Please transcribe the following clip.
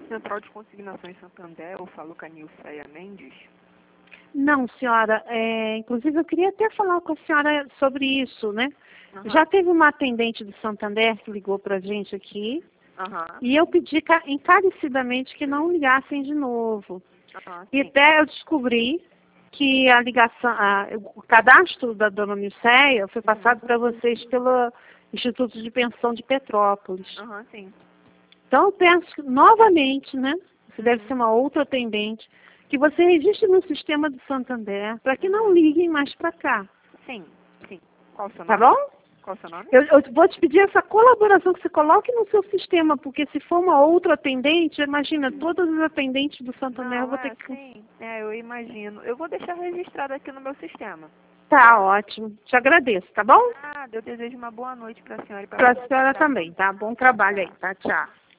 Central de Consignações Santander, eu falo com a Nilceia Mendes. Não, senhora. Inclusive, eu queria até falar com a senhora sobre isso, né? Uhum. Já teve uma atendente do Santander que ligou para a gente aqui. Uhum. E eu pedi encarecidamente que não ligassem de novo. E Sim. até eu descobri que a ligação, o cadastro da dona Nilceia foi passado para vocês pelo Instituto de Pensão de Petrópolis. Sim. Então eu penso novamente, né? Você deve ser uma outra atendente, que você registre no sistema do Santander para que não liguem mais para cá. Sim. Qual o seu Tá nome? bom? Qual o seu nome? Eu vou te pedir essa colaboração que você coloque no seu sistema, porque se for uma outra atendente, imagina, todas as atendentes do Santander vão ter que... Sim, eu imagino. Eu vou deixar registrado aqui no meu sistema. Tá ótimo. Te agradeço, tá bom? Eu desejo uma boa noite para a senhora e Para para a senhora também, tá? Bom trabalho aí, tá? Tchau.